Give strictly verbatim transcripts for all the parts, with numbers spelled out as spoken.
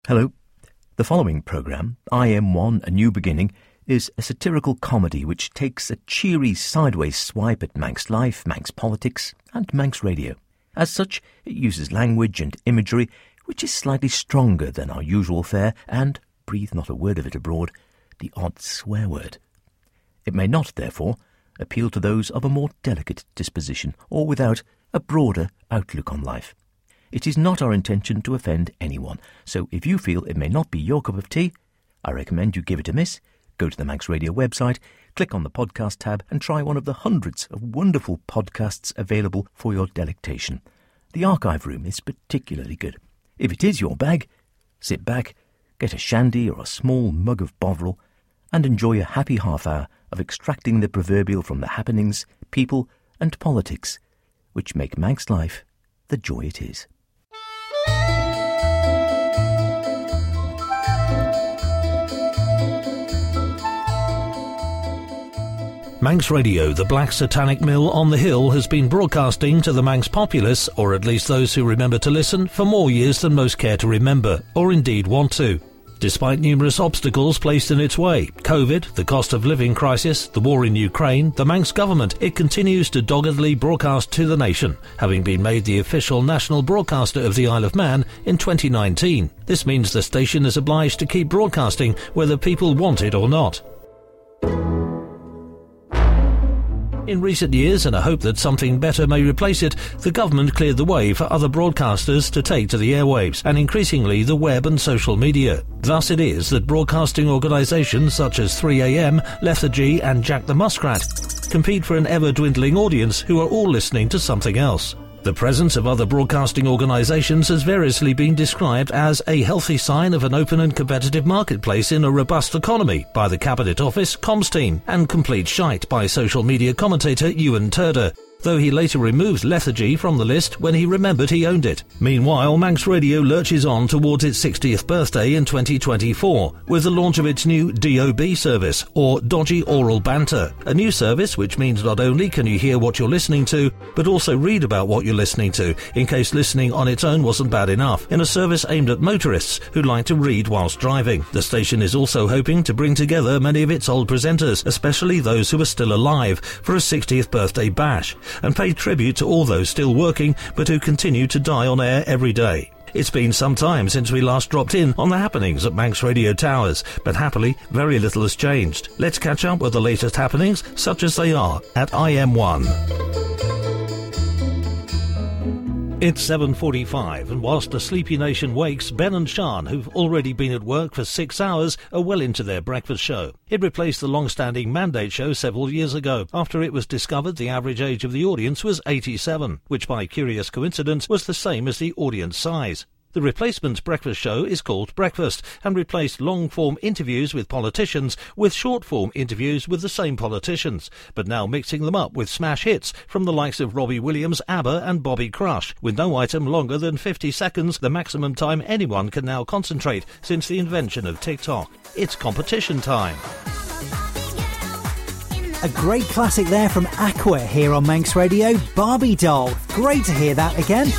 Hello. The following programme, I Am One, A New Beginning, is a satirical comedy which takes a cheery sideways swipe at Manx life, Manx politics and Manx radio. As such, it uses language and imagery which is slightly stronger than our usual fare and, breathe not a word of it abroad, the odd swear word. It may not, therefore, appeal to those of a more delicate disposition or without a broader outlook on life. It is not our intention to offend anyone, so if you feel it may not be your cup of tea, I recommend you give it a miss, go to the Manx Radio website, click on the podcast tab and try one of the hundreds of wonderful podcasts available for your delectation. The archive room is particularly good. If it is your bag, sit back, get a shandy or a small mug of Bovril and enjoy a happy half hour of extracting the proverbial from the happenings, people and politics which make Manx life the joy it is. Manx Radio, the Black Satanic Mill on the Hill, has been broadcasting to the Manx populace, or at least those who remember to listen, for more years than most care to remember, or indeed want to. Despite numerous obstacles placed in its way, COVID, the cost of living crisis, the war in Ukraine, the Manx government, it continues to doggedly broadcast to the nation, having been made the official national broadcaster of the Isle of Man in twenty nineteen. This means the station is obliged to keep broadcasting whether people want it or not. In recent years, in a hope that something better may replace it, the government cleared the way for other broadcasters to take to the airwaves, and increasingly the web and social media. Thus it is that broadcasting organisations such as three A M, Lethargy and Jack the Muskrat compete for an ever-dwindling audience who are all listening to something else. The presence of other broadcasting organisations has variously been described as a healthy sign of an open and competitive marketplace in a robust economy by the Cabinet Office comms team, and complete shite by social media commentator Ewan Turder, though he later removed Lethargy from the list when he remembered he owned it. Meanwhile, Manx Radio lurches on towards its sixtieth birthday in twenty twenty-four with the launch of its new D O B service, or Dodgy Oral Banter, a new service which means not only can you hear what you're listening to, but also read about what you're listening to, in case listening on its own wasn't bad enough, in a service aimed at motorists who like to read whilst driving. The station is also hoping to bring together many of its old presenters, especially those who are still alive, for a sixtieth birthday bash, and pay tribute to all those still working but who continue to die on air every day. It's been some time since we last dropped in on the happenings at Manx Radio Towers, but happily very little has changed. Let's catch up with the latest happenings, such as they are at I M one. It's seven forty-five, and whilst the sleepy nation wakes, Ben and Sian, who've already been at work for six hours, are well into their breakfast show. It replaced the long-standing Mandate show several years ago, after it was discovered the average age of the audience was eighty-seven, which by curious coincidence was the same as the audience size. The replacement breakfast show is called Breakfast and replaced long-form interviews with politicians with short-form interviews with the same politicians, but now mixing them up with smash hits from the likes of Robbie Williams, ABBA and Bobby Crush, with no item longer than fifty seconds, the maximum time anyone can now concentrate since the invention of TikTok. It's competition time. A great classic there from Aqua here on Manx Radio, Barbie Doll. Great to hear that again.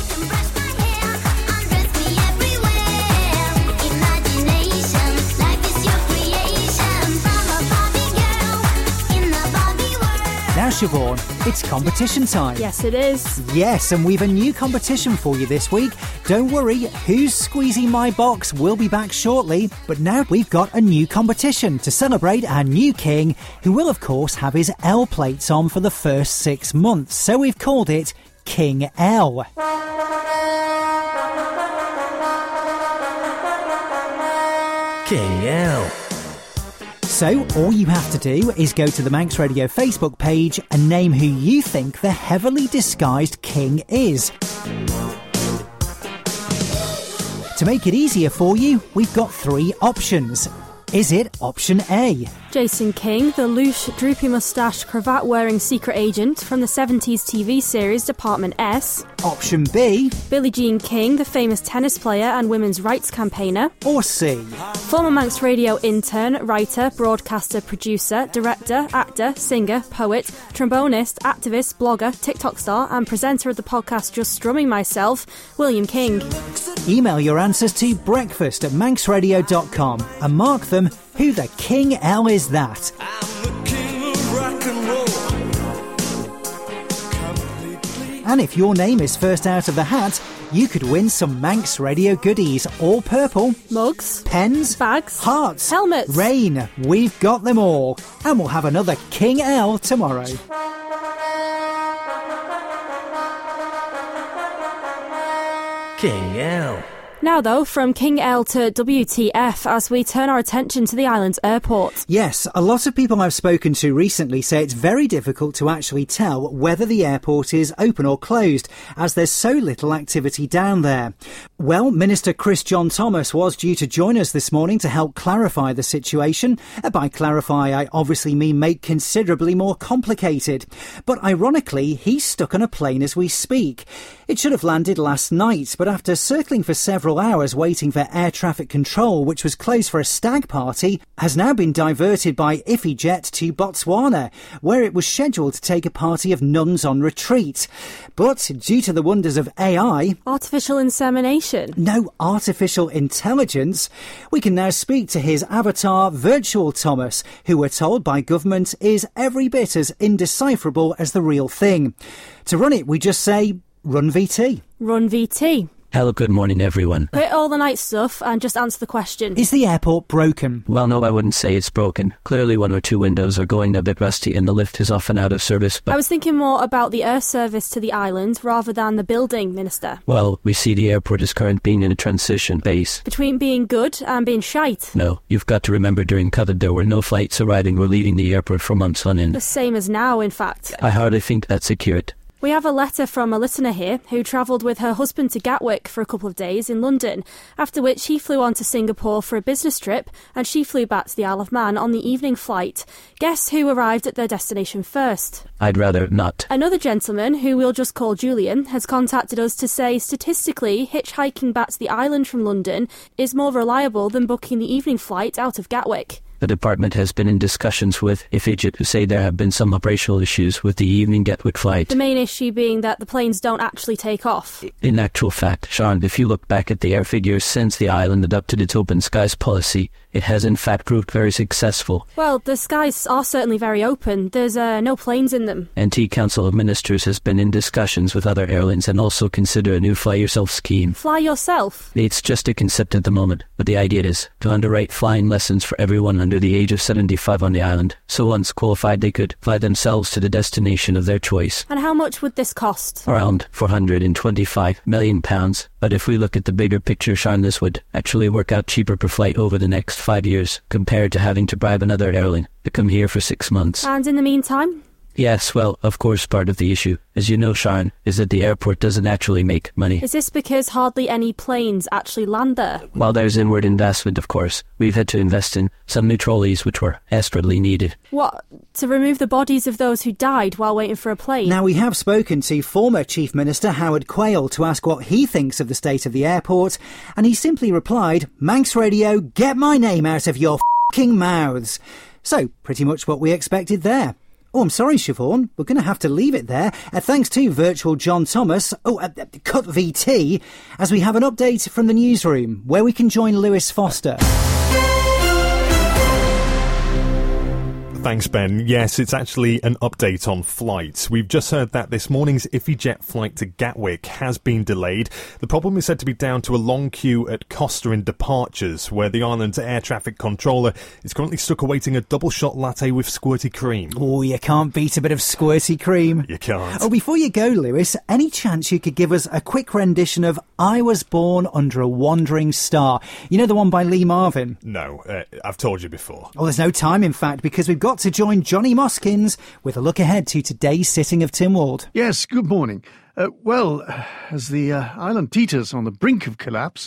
Now, Siobhan, it's competition time. Yes, it is. Yes, and we've a new competition for you this week. Don't worry, Who's Squeezing My Box will be back shortly. But now we've got a new competition to celebrate our new king, who will, of course, have his L plates on for the first six months. So we've called it King L. King L. So, all you have to do is go to the Manx Radio Facebook page and name who you think the heavily disguised king is. To make it easier for you, we've got three options. Is it option A? Jason King, the loose, droopy moustache, cravat-wearing secret agent from the seventies T V series Department S. Option B? Billie Jean King, the famous tennis player and women's rights campaigner. Or C? Former Manx Radio intern, writer, broadcaster, producer, director, actor, singer, poet, trombonist, activist, blogger, TikTok star and presenter of the podcast Just Strumming Myself, William King. Email your answers to breakfast at manx radio dot com and mark them Who the King L is that? I'm the king of rock and roll. And if your name is first out of the hat, you could win some Manx Radio goodies. All purple. Mugs. Pens. Bags. Hearts. Helmets. Rain. We've got them all. And we'll have another King L tomorrow. King L. Now though, from King L to W T F as we turn our attention to the island's airport. Yes, a lot of people I've spoken to recently say it's very difficult to actually tell whether the airport is open or closed, as there's so little activity down there. Well, Minister Chris John Thomas was due to join us this morning to help clarify the situation. By clarify, I obviously mean make considerably more complicated. But ironically, he's stuck on a plane as we speak. It should have landed last night, but after circling for several hours waiting for air traffic control, which was closed for a stag party, has now been diverted by IFIJet to Botswana, where it was scheduled to take a party of nuns on retreat. But due to the wonders of A I... Artificial insemination? No, artificial intelligence. We can now speak to his avatar, Virtual Thomas, who we're told by government is every bit as indecipherable as the real thing. To run it, we just say, run V T. Run V T. Hello, good morning, everyone. Quit all the night stuff and just answer the question. Is the airport broken? Well, no, I wouldn't say it's broken. Clearly one or two windows are going a bit rusty and the lift is often out of service, but... I was thinking more about the air service to the island rather than the building, Minister. Well, we see the airport is currently being in a transition phase. Between being good and being shite? No, you've got to remember during COVID there were no flights arriving or leaving the airport for months on end. The same as now, in fact. I hardly think that's accurate. We have a letter from a listener here who travelled with her husband to Gatwick for a couple of days in London, after which he flew on to Singapore for a business trip and she flew back to the Isle of Man on the evening flight. Guess who arrived at their destination first? I'd rather not. Another gentleman, who we'll just call Julian, has contacted us to say statistically hitchhiking back to the island from London is more reliable than booking the evening flight out of Gatwick. The department has been in discussions with IFIJet, who say there have been some operational issues with the evening Gatwick flight. The main issue being that the planes don't actually take off. In actual fact, Sean, if you look back at the air figures since the island adopted its open skies policy, it has in fact proved very successful. Well, the skies are certainly very open. There's uh, no planes in them. N T Council of Ministers has been in discussions with other airlines and also consider a new Fly Yourself scheme. Fly yourself? It's just a concept at the moment, but the idea is to underwrite flying lessons for everyone under the age of seventy-five on the island, so once qualified they could fly themselves to the destination of their choice. And how much would this cost? Around four hundred twenty-five million pounds. But if we look at the bigger picture, Sean, this would actually work out cheaper per flight over the next five years compared to having to bribe another airline to come here for six months. And in the meantime? Yes, well, of course, part of the issue, as you know, Sharon, is that the airport doesn't actually make money. Is this because hardly any planes actually land there? While there's inward investment, of course, we've had to invest in some new trolleys which were desperately needed. What? To remove the bodies of those who died while waiting for a plane? Now, we have spoken to former Chief Minister Howard Quayle to ask what he thinks of the state of the airport, and he simply replied, Manx Radio, get my name out of your f***ing mouths. So, pretty much what we expected there. Oh, I'm sorry, Siobhan. We're going to have to leave it there. Uh, thanks to Virtual John Thomas. Oh, uh, uh, cut V T, as we have an update from the newsroom, where we can join Lewis Foster. Thanks, Ben. Yes, it's actually an update on flights. We've just heard that this morning's IFIJet flight to Gatwick has been delayed. The problem is said to be down to a long queue at Costa in departures, where the island's air traffic controller is currently stuck awaiting a double shot latte with squirty cream. Oh, you can't beat a bit of squirty cream. You can't. Oh, before you go, Lewis, any chance you could give us a quick rendition of I Was Born Under a Wandering Star? You know, the one by Lee Marvin? No, uh, I've told you before. Oh, there's no time, in fact, because we've got to join Johnny Moskins with a look ahead to today's sitting of Tynwald. Yes, good morning. Uh, well, as the uh, island teeters on the brink of collapse,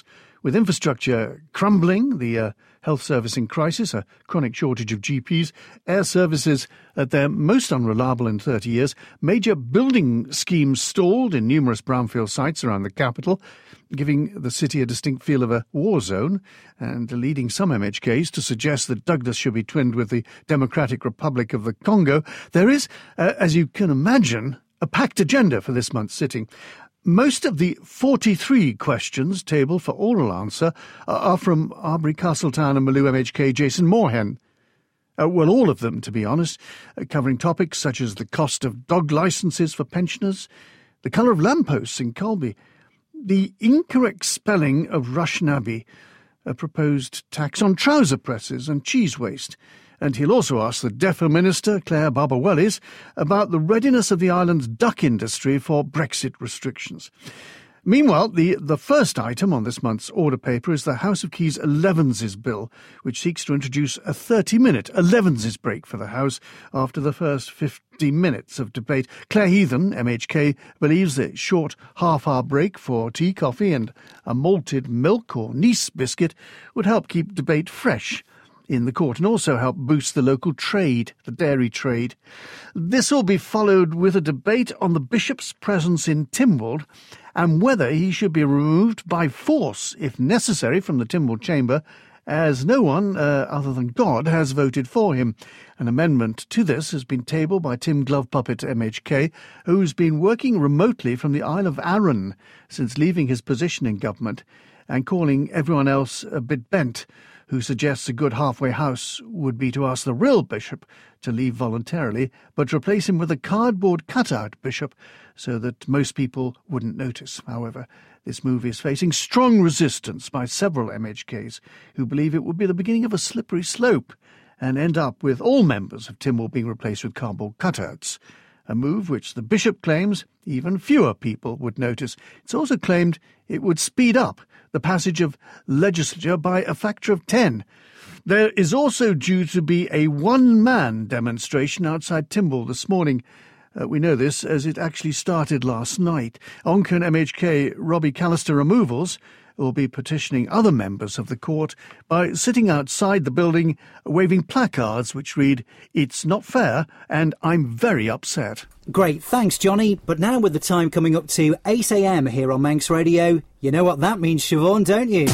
With infrastructure crumbling, the uh, health service in crisis, a chronic shortage of G Ps, air services at their most unreliable in thirty years, major building schemes stalled in numerous brownfield sites around the capital, giving the city a distinct feel of a war zone and leading some M H Ks to suggest that Douglas should be twinned with the Democratic Republic of the Congo. There is, uh, as you can imagine, a packed agenda for this month's sitting. Most of the forty-three questions tabled for oral answer are from Arbury, Castletown and Maloo M H K Jason Moorhen. Uh, well, all of them, to be honest, uh, covering topics such as the cost of dog licences for pensioners, the colour of lampposts in Colby, the incorrect spelling of Russian Abbey, a proposed tax on trouser presses and cheese waste. And he'll also ask the Defo Minister, Claire Barbawellis, about the readiness of the island's duck industry for Brexit restrictions. Meanwhile, the, the first item on this month's order paper is the House of Keys Elevenses Bill, which seeks to introduce a thirty-minute Elevenses break for the House after the first fifty minutes of debate. Claire Heathen, M H K, believes the short half-hour break for tea, coffee and a malted milk or Nice biscuit would help keep debate fresh in the court and also help boost the local trade, the dairy trade. This will be followed with a debate on the bishop's presence in Tynwald and whether he should be removed by force, if necessary, from the Tynwald chamber, as no one uh, other than God has voted for him. An amendment to this has been tabled by Tim Glovepuppet M H K, who's been working remotely from the Isle of Arran since leaving his position in government, and calling everyone else a bit bent, who suggests a good halfway house would be to ask the real bishop to leave voluntarily, but replace him with a cardboard cutout bishop so that most people wouldn't notice. However, this move is facing strong resistance by several M H Ks who believe it would be the beginning of a slippery slope and end up with all members of Tynwald being replaced with cardboard cutouts, a move which the bishop claims even fewer people would notice. It's also claimed it would speed up the passage of legislature by a factor of ten. There is also due to be a one-man demonstration outside Tynwald this morning. Uh, we know this as it actually started last night. Onchan M H K Robbie Callister Removals will be petitioning other members of the court by sitting outside the building waving placards which read, "It's not fair and I'm very upset." Great, thanks Johnny. But now with the time coming up to eight a m here on Manx Radio, you know what that means, Siobhan, don't you?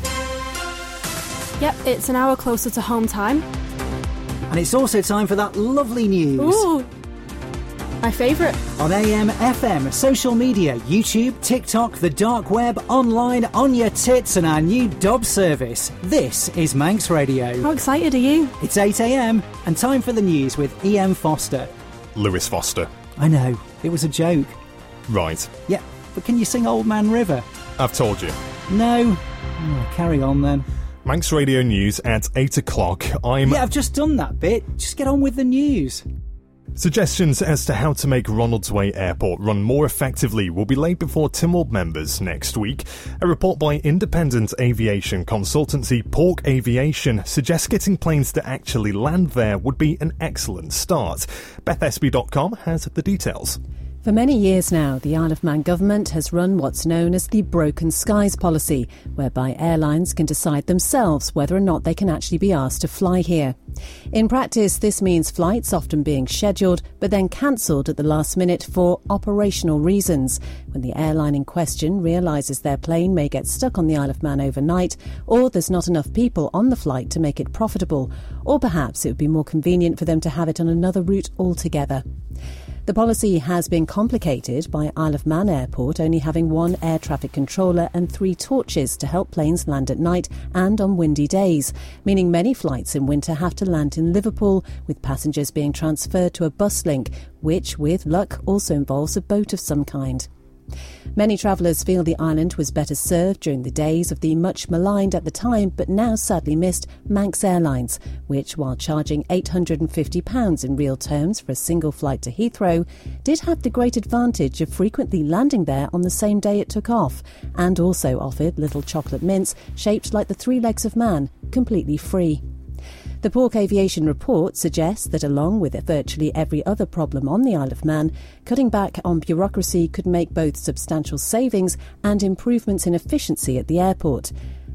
Yep, it's an hour closer to home time. And it's also time for that lovely news. Ooh, my favourite. On A M, F M, social media, YouTube, TikTok, the dark web, online, on your tits and our new Dob service. This is Manx Radio. How excited are you? It's eight a m and time for the news with E M Foster. Lewis Foster. I know, it was a joke. Right. Yeah, but can you sing Old Man River? I've told you. No. Oh, carry on then. Manx Radio News at eight o'clock. I'm... Yeah, I've just done that bit. Just get on with the news. Suggestions as to how to make Ronaldsway Airport run more effectively will be laid before Tynwald members next week. A report by independent aviation consultancy Pork Aviation suggests getting planes to actually land there would be an excellent start. Beth S B dot com has the details. For many years now, the Isle of Man government has run what's known as the Broken Skies policy, whereby airlines can decide themselves whether or not they can actually be asked to fly here. In practice, this means flights often being scheduled but then cancelled at the last minute for operational reasons, when the airline in question realises their plane may get stuck on the Isle of Man overnight, or there's not enough people on the flight to make it profitable, or perhaps it would be more convenient for them to have it on another route altogether. The policy has been complicated by Isle of Man Airport only having one air traffic controller and three torches to help planes land at night and on windy days, meaning many flights in winter have to land in Liverpool, with passengers being transferred to a bus link, which, with luck, also involves a boat of some kind. Many travellers feel the island was better served during the days of the much maligned at the time but now sadly missed Manx Airlines, which, while charging eight hundred fifty pounds in real terms for a single flight to Heathrow, did have the great advantage of frequently landing there on the same day it took off, and also offered little chocolate mints shaped like the three legs of man, completely free. The Pork Aviation report suggests that along with virtually every other problem on the Isle of Man, cutting back on bureaucracy could make both substantial savings and improvements in efficiency at the airport.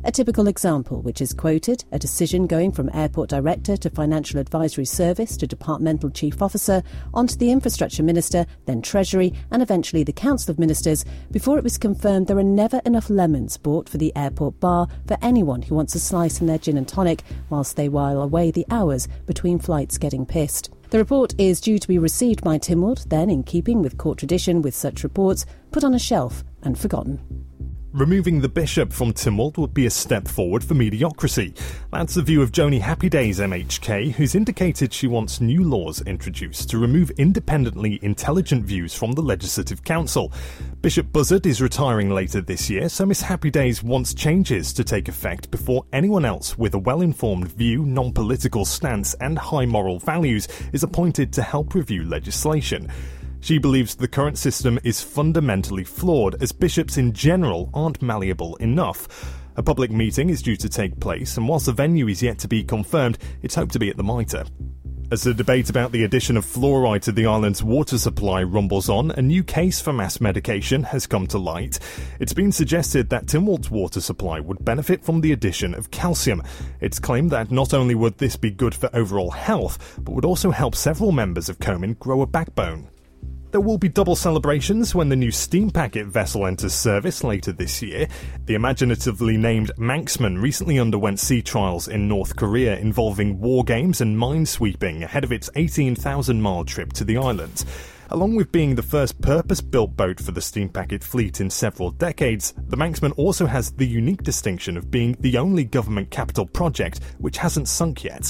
A typical example, which is quoted, a decision going from airport director to financial advisory service to departmental chief officer, onto the infrastructure minister, then treasury, and eventually the council of ministers, before it was confirmed there are never enough lemons bought for the airport bar for anyone who wants a slice in their gin and tonic whilst they while away the hours between flights getting pissed. The report is due to be received by Tynwald, then, in keeping with court tradition with such reports, put on a shelf and forgotten. Removing the bishop from Tynwald would be a step forward for mediocrity. That's the view of Joni Happydays M H K, who's indicated she wants new laws introduced to remove independently intelligent views from the Legislative Council. Bishop Buzzard is retiring later this year, so Miss Happydays wants changes to take effect before anyone else with a well-informed view, non-political stance and high moral values is appointed to help review legislation. She believes the current system is fundamentally flawed, as bishops in general aren't malleable enough. A public meeting is due to take place, and whilst the venue is yet to be confirmed, it's hoped to be at the Mitre. As the debate about the addition of fluoride to the island's water supply rumbles on, a new case for mass medication has come to light. It's been suggested that Tynwald's water supply would benefit from the addition of calcium. It's claimed that not only would this be good for overall health, but would also help several members of Comyn grow a backbone. There will be double celebrations when the new steam packet vessel enters service later this year. The imaginatively named Manxman recently underwent sea trials in North Korea involving war games and minesweeping ahead of its eighteen thousand mile trip to the island. Along with being the first purpose-built boat for the steam packet fleet in several decades, the Manxman also has the unique distinction of being the only government capital project which hasn't sunk yet.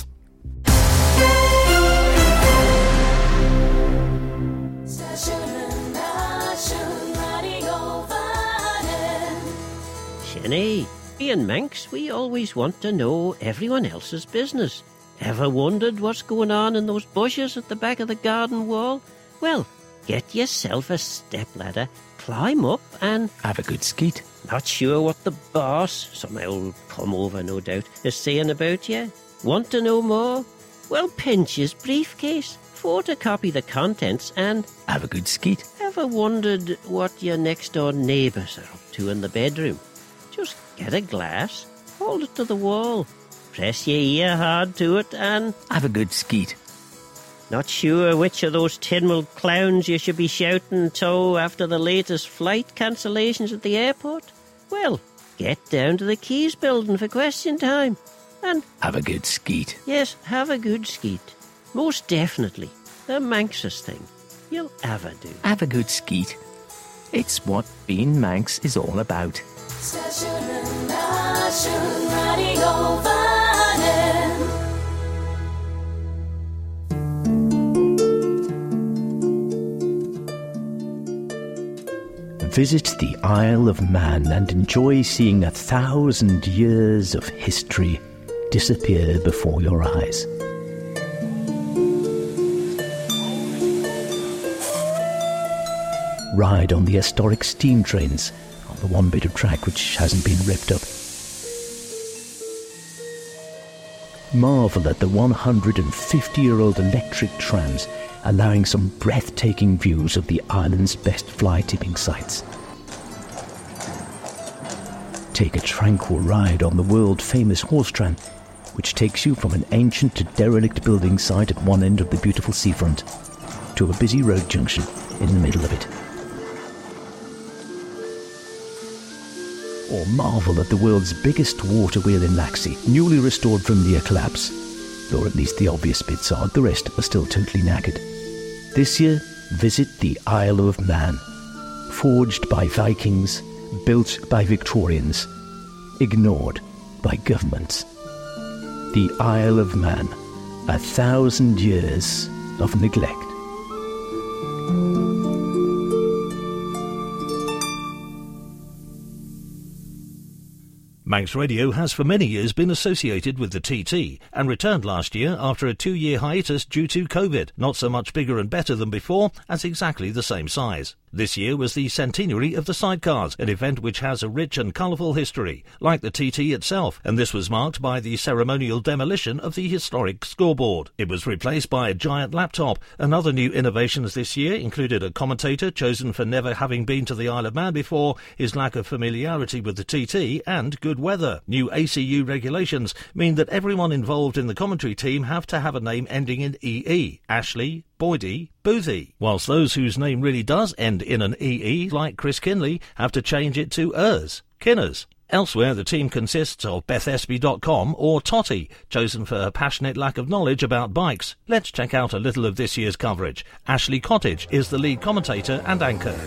Jenny, me and Manx, we always want to know everyone else's business. Ever wondered what's going on in those bushes at the back of the garden wall? Well, get yourself a stepladder, climb up and... have a good skeet. Not sure what the boss, some old come-over no doubt, is saying about you? Want to know more? Well, pinch his briefcase, photocopy the contents and... have a good skeet. Ever wondered what your next-door neighbours are up to in the bedroom? Just get a glass, hold it to the wall, press your ear hard to it and... have a good skeet. Not sure which of those Tynwald clowns you should be shouting to after the latest flight cancellations at the airport? Well, get down to the Keys building for question time and... have a good skeet. Yes, have a good skeet. Most definitely. The Manxest thing. You'll ever do. Have a good skeet. It's what being Manx is all about. Visit the Isle of Man and enjoy seeing a thousand years of history disappear before your eyes. Ride on the historic steam trains on the one bit of track which hasn't been ripped up. Marvel at the one hundred fifty-year-old electric trams, allowing some breathtaking views of the island's best fly-tipping sites. Take a tranquil ride on the world-famous horse tram, which takes you from an ancient to derelict building site at one end of the beautiful seafront to a busy road junction in the middle of it. Or marvel at the world's biggest water wheel in Laxey, newly restored from near collapse. Or at least the obvious bits are, the rest are still totally knackered. This year, visit the Isle of Man. Forged by Vikings, built by Victorians, ignored by governments. The Isle of Man, a thousand years of neglect. Manx Radio has for many years been associated with the T T and returned last year after a two-year hiatus due to COVID. Not so much bigger and better than before, as exactly the same size. This year was the centenary of the sidecars, an event which has a rich and colourful history, like the T T itself, and this was marked by the ceremonial demolition of the historic scoreboard. It was replaced by a giant laptop, and other new innovations this year included a commentator chosen for never having been to the Isle of Man before, his lack of familiarity with the T T, and good weather. New A C U regulations mean that everyone involved in the commentary team have to have a name ending in E E. Ashley, Boydie, Boothie, whilst those whose name really does end in an E E, like Chris Kinley, have to change it to Ers, Kinners. Elsewhere, the team consists of Beth Espy dot com or Totty, chosen for her passionate lack of knowledge about bikes. Let's check out a little of this year's coverage. Ashley Cottage is the lead commentator and anchor.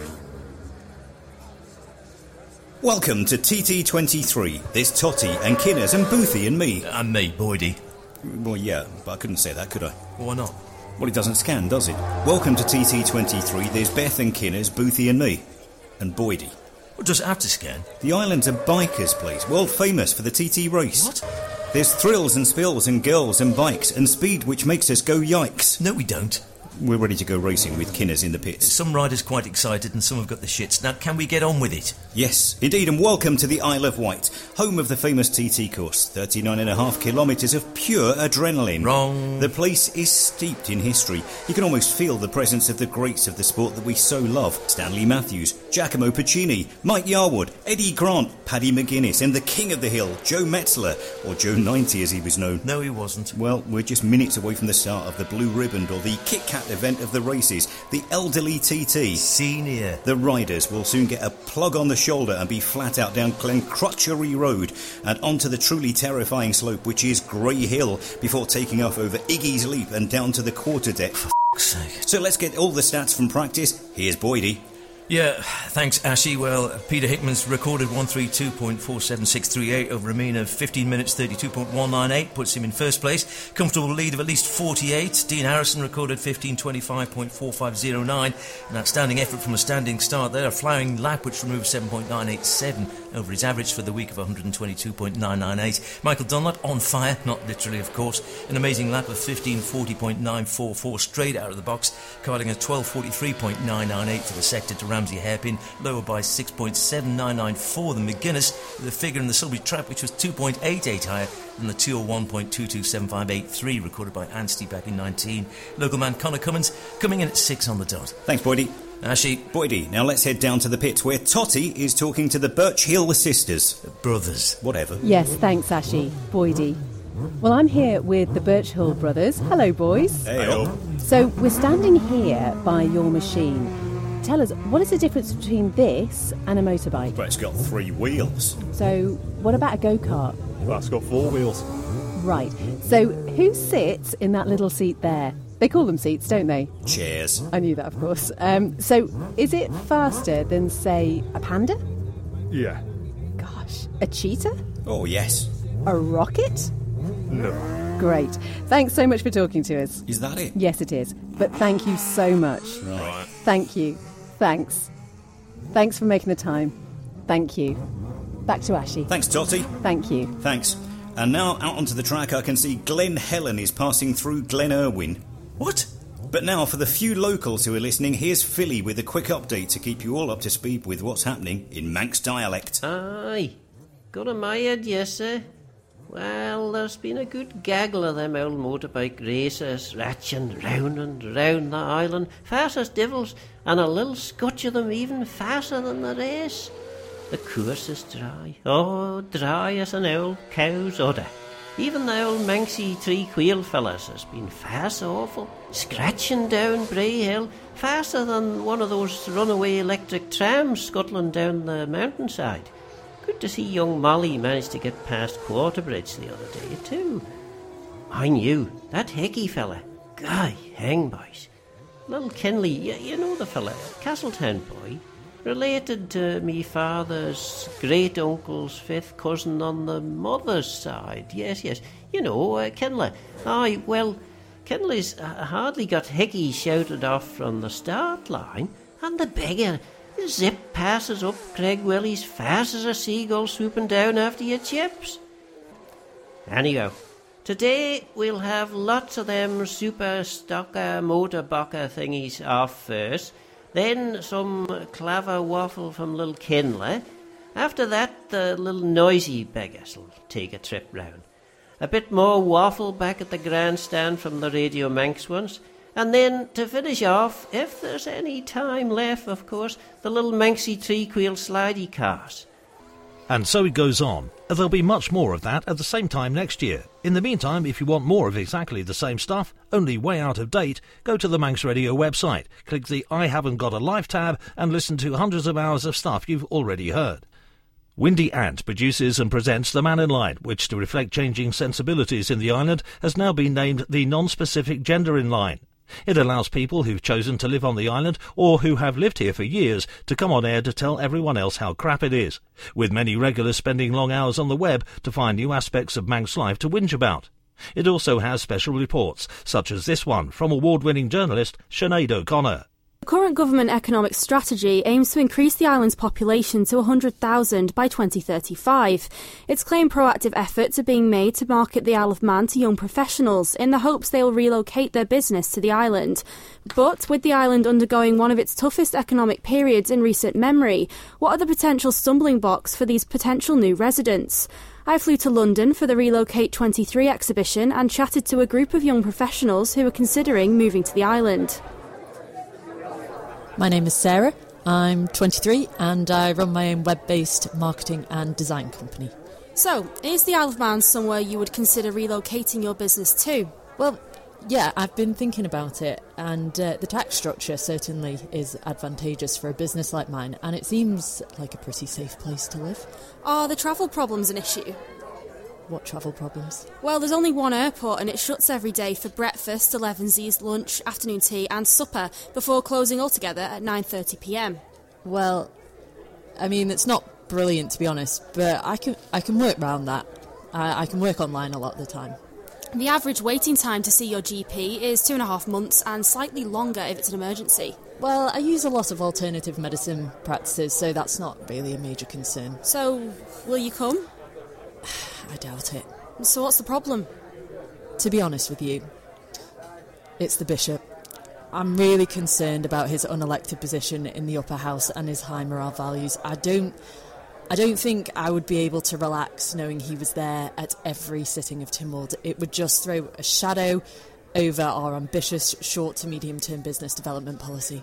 Welcome to T T twenty-three. There's Totty and Kinners and Boothie and me. And me, Boydie. Well, yeah, but I couldn't say that, could I? Why not? Well, it doesn't scan, does it? Welcome to T T twenty-three. There's Beth and Kinners, Boothie and me. And Boydie. Well, does it have to scan? The island's a biker's place, world famous for the T T race. What? There's thrills and spills and girls and bikes and speed which makes us go yikes. No, we don't. We're ready to go racing with Kinners in the pits. Some riders quite excited and some have got the shits. Now, can we get on with it? Yes, indeed, and welcome to the Isle of Wight, home of the famous T T course. thirty-nine and a half kilometres of pure adrenaline. Wrong. The place is steeped in history. You can almost feel the presence of the greats of the sport that we so love. Stanley Matthews, Giacomo Puccini, Mike Yarwood, Eddie Grant, Paddy McGuinness, and the king of the hill, Joe Metzler, or Joe ninety as he was known. No, he wasn't. Well, we're just minutes away from the start of the Blue Ribbon, or the Kit Kat event of the races, the Elderly T T. Senior. The riders will soon get a plug on the shoulder and be flat out down Glencrutchery Road and onto the truly terrifying slope which is Grey Hill before taking off over Iggy's Leap and down to the quarter deck. For f***'s sake. So let's get all the stats from practice. Here's Boydie. Yeah, thanks, Ashy. Well, Peter Hickman's recorded one thirty-two point four seven six three eight over a mean of fifteen minutes thirty-two point one nine eight, puts him in first place. Comfortable lead of at least forty-eight. Dean Harrison recorded fifteen twenty-five point four five oh nine. An outstanding effort from a standing start there. A flying lap which removed seven point nine eight seven over his average for the week of one twenty-two point nine nine eight. Michael Dunlop on fire, not literally of course. An amazing lap of fifteen forty point nine four four straight out of the box, carding a twelve forty-three point nine nine eight for the sector to Ramsey Hairpin, lower by six point seven nine nine four than McGuinness, with a figure in the Sulby Trap which was two point eight eight higher than the two oh one point two two seven five eight three recorded by Anstey back in nineteen. Local man Connor Cummins coming in at six on the dot. Thanks, Boydie. Ashy. Boydie, now let's head down to the pits where Totty is talking to the Birch Hill sisters. Brothers. Whatever. Yes, thanks, Ashy. Boydie. Well, I'm here with the Birch Hill brothers. Hello, boys. Hey, So we're standing here by your machine. Tell us, what is the difference between this and a motorbike? Well, it's got three wheels. So what about a go-kart? Well, it's got four wheels. Right. So who sits in that little seat there? They call them seats, don't they? Chairs. I knew that, of course. Um, so is it faster than, say, a panda? Yeah. Gosh. A cheetah? Oh, yes. A rocket? No. Great. Thanks so much for talking to us. Is that it? Yes, it is. But thank you so much. Right. Thank you. Thanks. Thanks for making the time. Thank you. Back to Ashy. Thanks, Totty. Thank you. Thanks. And now, out onto the track, I can see Glen Helen is passing through Glen Irwin. What? But now, for the few locals who are listening, here's Philly with a quick update to keep you all up to speed with what's happening in Manx dialect. Aye. Got a my head, yes, sir. Well, there's been a good gaggle of them old motorbike racers, ratching round and round the island, fast as devils, and a little scotch of them even faster than the race. The course is dry, oh, dry as an old cow's udder. Even the old Manxy three-wheel fellas has been fast awful, scratching down Bray Hill, faster than one of those runaway electric trams scuttling down the mountainside. Good to see young Molly managed to get past Quarterbridge the other day, too. I knew that Hickey fella. Guy, hang boys. Little Kenley, you, you know the fella, Castletown boy, related to me father's great-uncle's fifth cousin on the mother's side. Yes, yes, you know, uh, Kenley. Aye, well, Kenley's uh, hardly got Hickey shouted off from the start line, and the beggar zip passes up Craig Willie's fast as a seagull swooping down after your chips. Anyhow, today we'll have lots of them super stocker motor bocker thingies off first, Then some clever waffle from Lil Kinley. After that, the little noisy beggars will take a trip round. A bit more waffle back at the grandstand from the Radio Manx ones. And then, to finish off, if there's any time left, of course, the little Manxy three-wheel slidey cars. And so it goes on. There'll be much more of that at the same time next year. In the meantime, if you want more of exactly the same stuff, only way out of date, go to the Manx Radio website, click the I Haven't Got a Life tab and listen to hundreds of hours of stuff you've already heard. Windy Ant produces and presents The Man in Line, which, to reflect changing sensibilities in the island, has now been named the Non-Specific Gender in Line. It allows people who've chosen to live on the island or who have lived here for years to come on air to tell everyone else how crap it is, with many regulars spending long hours on the web to find new aspects of Manx life to whinge about. It also has special reports, such as this one from award-winning journalist Sinead O'Connor. The current government economic strategy aims to increase the island's population to one hundred thousand by twenty thirty-five. It's claimed proactive efforts are being made to market the Isle of Man to young professionals in the hopes they will relocate their business to the island. But with the island undergoing one of its toughest economic periods in recent memory, what are the potential stumbling blocks for these potential new residents? I flew to London for the Relocate twenty-three exhibition and chatted to a group of young professionals who are considering moving to the island. My name is Sarah, I'm twenty-three and I run my own web-based marketing and design company. So, is the Isle of Man somewhere you would consider relocating your business to? Well, yeah, I've been thinking about it, and uh, the tax structure certainly is advantageous for a business like mine, and it seems like a pretty safe place to live. Are the travel problems an issue? What travel problems? Well, there's only one airport and it shuts every day for breakfast, elevensies, lunch, afternoon tea and supper before closing altogether at nine thirty p m. Well, I mean, it's not brilliant to be honest, but I can I can work around that. I, I can work online a lot of the time. The average waiting time to see your G P is two and a half months and slightly longer if it's an emergency. Well, I use a lot of alternative medicine practices, so that's not really a major concern. So, will you come? I doubt it. So what's the problem? To be honest with you, it's the Bishop. I'm really concerned about his unelected position in the upper house and his high morale values. I don't I don't think I would be able to relax knowing he was there at every sitting of Tynwald. It would just throw a shadow over our ambitious short to medium term business development policy.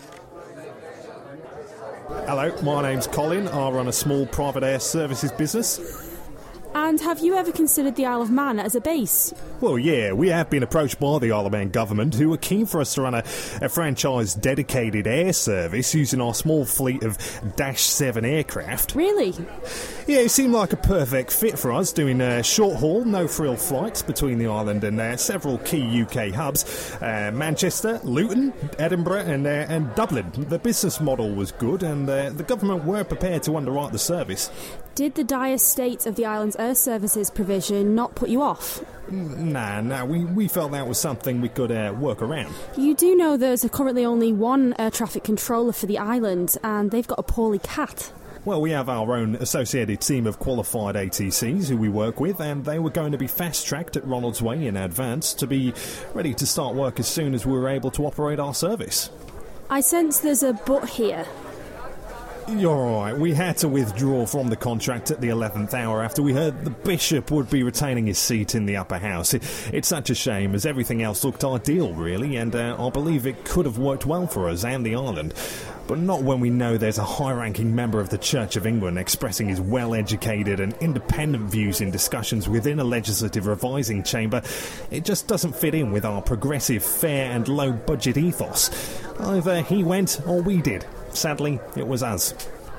Hello, my name's Colin. I run a small private air services business. And have you ever considered the Isle of Man as a base? Well, yeah, we have been approached by the Isle of Man government, who are keen for us to run a, a franchise-dedicated air service using our small fleet of Dash seven aircraft. Really? Yeah, it seemed like a perfect fit for us, doing uh, short-haul, no-frill flights between the island and uh, several key U K hubs. Uh, Manchester, Luton, Edinburgh and, uh, and Dublin. The business model was good and uh, the government were prepared to underwrite the service. Did the dire state of the island's air services provision not put you off? Nah, nah, we, we felt that was something we could uh, work around. You do know there's currently only one air traffic controller for the island, and they've got a poorly cat. Well, we have our own associated team of qualified A T Cs who we work with, and they were going to be fast-tracked at Ronalds Way in advance to be ready to start work as soon as we were able to operate our service. I sense there's a but here. You're all right. We had to withdraw from the contract at the eleventh hour after we heard the Bishop would be retaining his seat in the upper house. It, it's such a shame, as everything else looked ideal, really, and uh, I believe it could have worked well for us and the island. But not when we know there's a high-ranking member of the Church of England expressing his well-educated and independent views in discussions within a legislative revising chamber. It just doesn't fit in with our progressive, fair and low-budget ethos. Either he went or we did. Sadly, it was us.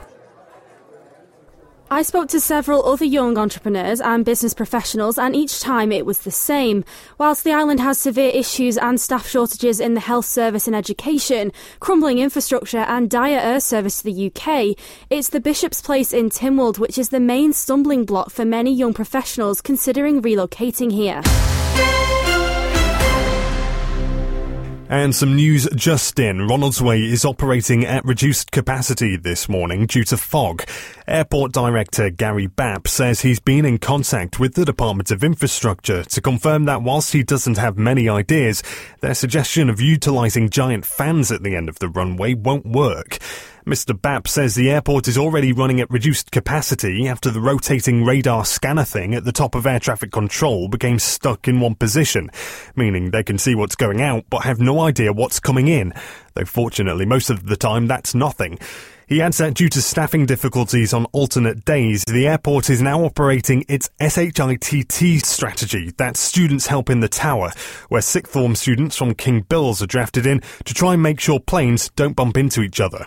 I spoke to several other young entrepreneurs and business professionals, and each time it was the same. Whilst the island has severe issues and staff shortages in the health service and education, crumbling infrastructure and dire air service to the U K, it's the Bishop's Place in Tynwald which is the main stumbling block for many young professionals considering relocating here. And some news just in. Ronaldsway is operating at reduced capacity this morning due to fog. Airport Director Gary Bapp says he's been in contact with the Department of Infrastructure to confirm that whilst he doesn't have many ideas, their suggestion of utilising giant fans at the end of the runway won't work. Mister Bapp says the airport is already running at reduced capacity after the rotating radar scanner thing at the top of air traffic control became stuck in one position, meaning they can see what's going out but have no idea what's coming in, though fortunately most of the time that's nothing. He adds that due to staffing difficulties on alternate days, the airport is now operating its S H I T T strategy, that's Students Help in the Tower, where sixth form students from King Bills are drafted in to try and make sure planes don't bump into each other.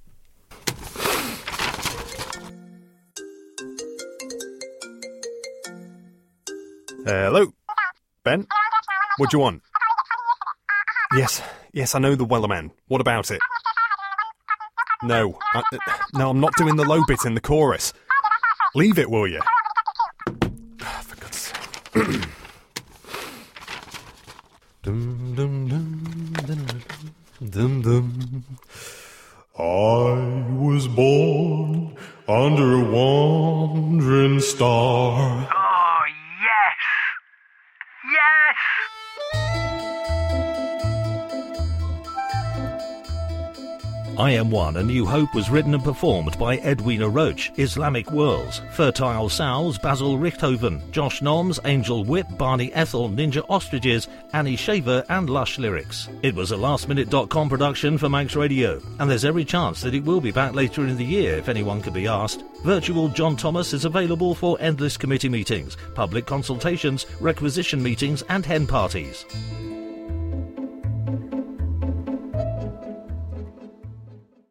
Hello? Ben? What do you want? Yes, yes, I know the Wellerman. What about it? No, I, no, I'm not doing the low bit in the chorus. Leave it, will you? For God's sake. Dum, dum, dum, dum, dum, dum. I was born under a wandering star. Oh, yes! Yes! I Am One, A New Hope was written and performed by Edwina Roach, Islamic Worlds, Fertile Sows, Basil Richthofen, Josh Noms, Angel Whip, Barney Ethel, Ninja Ostriches, Annie Shaver and Lush Lyrics. It was a last minute dot com production for Manx Radio, and there's every chance that it will be back later in the year if anyone could be asked. Virtual John Thomas is available for endless committee meetings, public consultations, requisition meetings and hen parties.